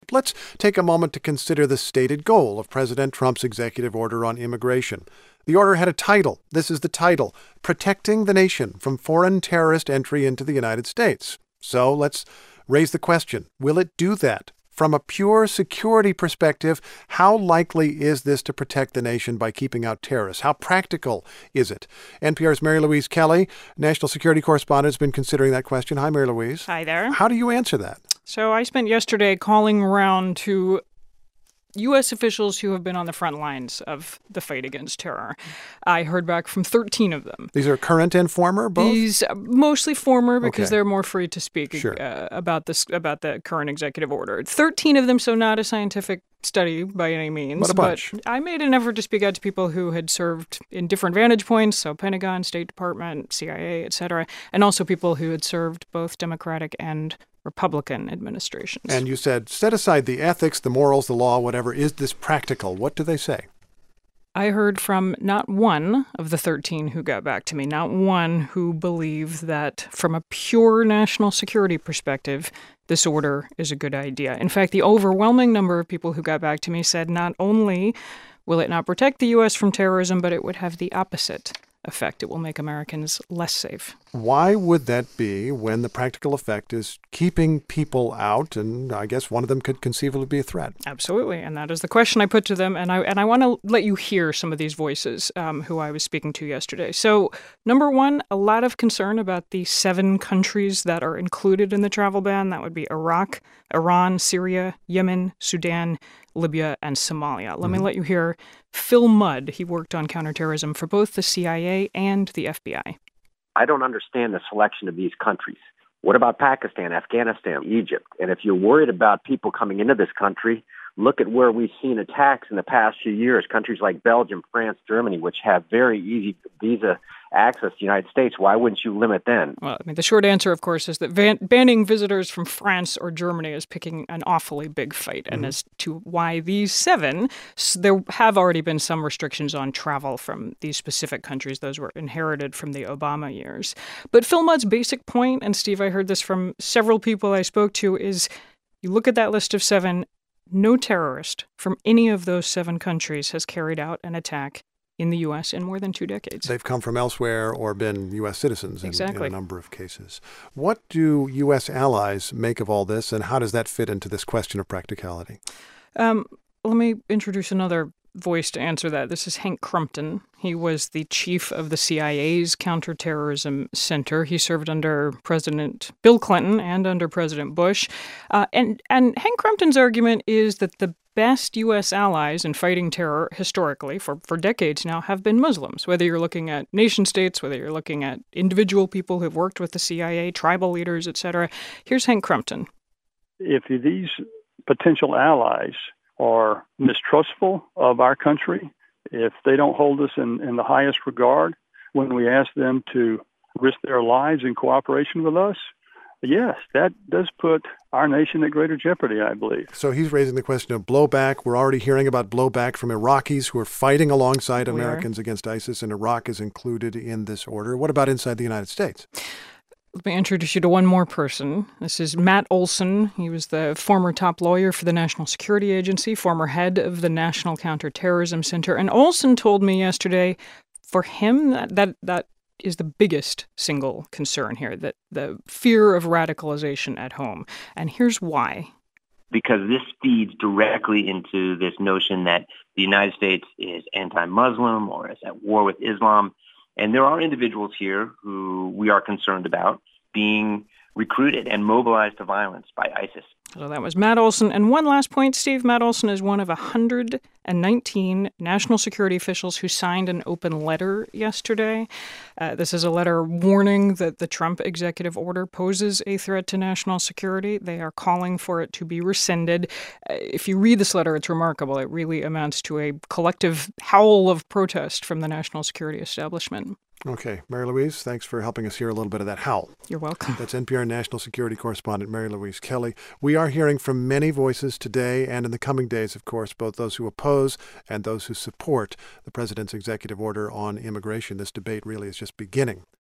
First, let's take a moment to consider the stated goal of President Trump's executive order on immigration. The order had a title. This is the title: Protecting the Nation from Foreign Terrorist Entry into the United States. So let's raise the question, will it do that? From a pure security perspective, how likely is this to protect the nation by keeping out terrorists? How practical is it? NPR's Mary Louise Kelly, national security correspondent, has been considering that question. Hi, Mary Louise. Hi there. How do you answer that? So I spent yesterday calling around to U.S. officials who have been on the front lines of the fight against terror. I heard back from 13 of them. These are current and former, both? These mostly former, because Okay. they're more free to speak Sure. about the current executive order. 13 of them, so not a scientific study by any means. What a bunch. But I made an effort to speak out to people who had served in different vantage points, so Pentagon, State Department, CIA, et cetera, and also people who had served both Democratic and Republican administrations. And you said, set aside the ethics, the morals, the law, whatever. Is this practical? What do they say? I heard from not one of the 13 who got back to me, not one who believed that from a pure national security perspective, this order is a good idea. In fact, the overwhelming number of people who got back to me said not only will it not protect the U.S. from terrorism, but it would have the opposite effect. It will make Americans less safe. Why would that be when the practical effect is keeping people out, and I guess one of them could conceivably be a threat? Absolutely, and that is the question I put to them, and I want to let you hear some of these voices who I was speaking to yesterday. So, number one, a lot of concern about the 7 countries that are included in the travel ban. That would be Iraq, Iran, Syria, Yemen, Sudan, Libya, and Somalia. Let me let you hear Phil Mudd. He worked on counterterrorism for both the CIA and the FBI. I don't understand the selection of these countries. What about Pakistan, Afghanistan, Egypt? And if you're worried about people coming into this country, look at where we've seen attacks in the past few years. Countries like Belgium, France, Germany, which have very easy visa access to the United States. Why wouldn't you limit them? Well, I mean, the short answer, of course, is that banning visitors from France or Germany is picking an awfully big fight. And as to why these 7, there have already been some restrictions on travel from these specific countries. Those were inherited from the Obama years. But Phil Mudd's basic point, and Steve, I heard this from several people I spoke to, is you look at that list of 7, no terrorist from any of those 7 countries has carried out an attack in the U.S. in more than 2 decades. They've come from elsewhere or been U.S. citizens in Exactly. a number of cases. What do U.S. allies make of all this, and how does that fit into this question of practicality? Let me introduce another voice to answer that. This is Hank Crumpton. He was the chief of the CIA's Counterterrorism Center. He served under President Bill Clinton and under President Bush. And Hank Crumpton's argument is that the best U.S. allies in fighting terror historically for decades now have been Muslims, whether you're looking at nation states, whether you're looking at individual people who've worked with the CIA, tribal leaders, etc. Here's Hank Crumpton. If these potential allies are mistrustful of our country, if they don't hold us in the highest regard when we ask them to risk their lives in cooperation with us, yes, that does put our nation at greater jeopardy, I believe. So he's raising the question of blowback. We're already hearing about blowback from Iraqis who are fighting alongside Americans against ISIS, and Iraq is included in this order. What about inside the United States? Let me introduce you to one more person. This is Matt Olsen. He was the former top lawyer for the National Security Agency, former head of the National Counterterrorism Center. And Olsen told me yesterday, for him, that is the biggest single concern here, that the fear of radicalization at home. And here's why. Because this feeds directly into this notion that the United States is anti-Muslim or is at war with Islam. And there are individuals here who we are concerned about being recruited and mobilized to violence by ISIS. So that was Matt Olsen. And one last point, Steve. Matt Olsen is one of 119 national security officials who signed an open letter yesterday. This is a letter warning that the Trump executive order poses a threat to national security. They are calling for it to be rescinded. If you read this letter, it's remarkable. It really amounts to a collective howl of protest from the national security establishment. Okay, Mary Louise, thanks for helping us hear a little bit of that howl. You're welcome. That's NPR national security correspondent Mary Louise Kelly. We are hearing from many voices today and in the coming days, of course, both those who oppose and those who support the president's executive order on immigration. This debate really is just beginning.